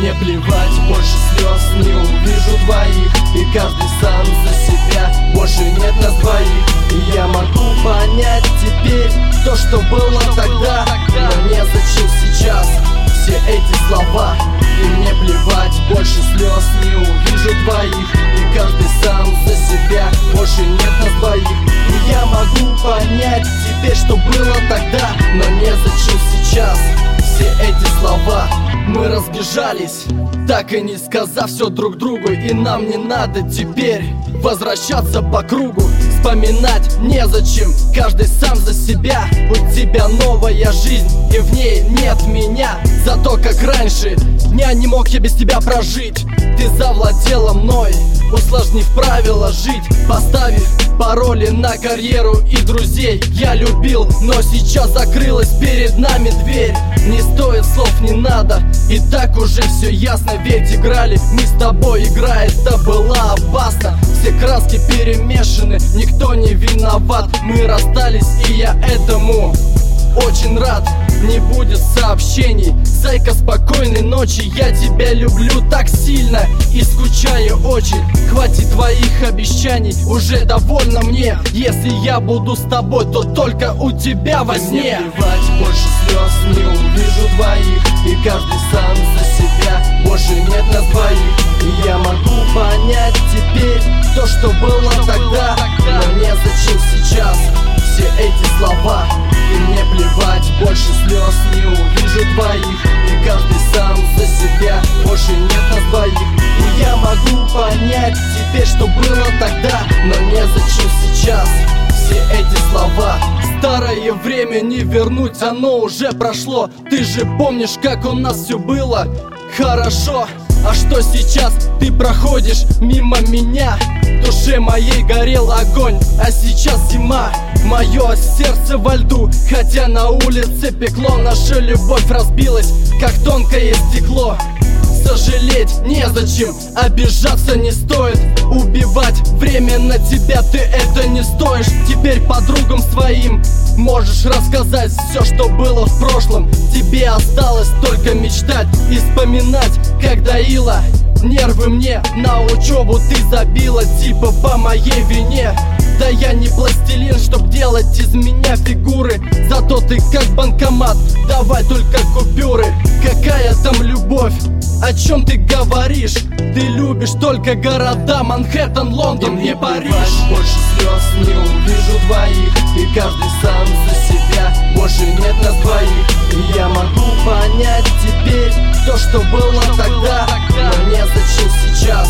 мне плевать, больше слез не увижу твоих. И каждый сам за себя, больше нет нас двоих. И я могу понять теперь то, что было тогда, но незачем сейчас все эти слова. И мне плевать, больше слез не увижу твоих. И каждый сам за себя, больше нет нас двоих. И я могу понять теперь, что было тогда, но незачем сейчас все эти слова. Мы разбежались, так и не сказав все друг другу. И нам не надо теперь возвращаться по кругу. Вспоминать незачем, каждый сам за себя. У тебя новая жизнь, и в ней нет меня. Зато как раньше, дня не мог я без тебя прожить. Ты завладела мной, усложнив правила жить, поставив пароли на карьеру и друзей. Я любил, но сейчас закрылась перед нами дверь. Не стоит слов, не надо, и так уже все ясно. Ведь играли мы с тобой, игра это была опасна. Все краски перемешаны, никто не виноват. Мы расстались, и я этому очень рад. Не будет сообщений, зайка, спокойной ночи. Я тебя люблю так сильно и скучаю очень. Хватит твоих обещаний, уже довольно мне. Если я буду с тобой, то только у тебя во сне. Мне плевать, больше слез не увижу твоих. И каждый сам за себя, больше нет нас двоих. И я могу понять теперь то, что было тогда, но незачем сейчас все эти слова. И мне плевать, больше слез не увижу твоих. И каждый сам за себя, больше нет нас двоих. И я могу понять теперь, что было тогда, но незачем сейчас все эти слова. Старое время не вернуть, оно уже прошло. Ты же помнишь, как у нас все было хорошо. А что сейчас ты проходишь мимо меня? В душе моей горел огонь, а сейчас зима. Мое сердце во льду, хотя на улице пекло. Наша любовь разбилась, как тонкое стекло. Сожалеть незачем, обижаться не стоит. Убивать время на тебя ты это не стоишь. Теперь подругам своим можешь рассказать все, что было в прошлом. Тебе осталось только мечтать и вспоминать, как доила нервы мне. На учебу ты забила, типа по моей вине. Да я не пластилин, чтоб делать из меня фигуры. Зато ты как банкомат, давай только купюры. Какая там любовь? О чем ты говоришь? Ты любишь только города Манхэттен, Лондон и Париж. Больше слез не увижу твоих. И каждый сам за себя, больше нет нас двоих. И я могу понять теперь то, что было тогда, но незачем сейчас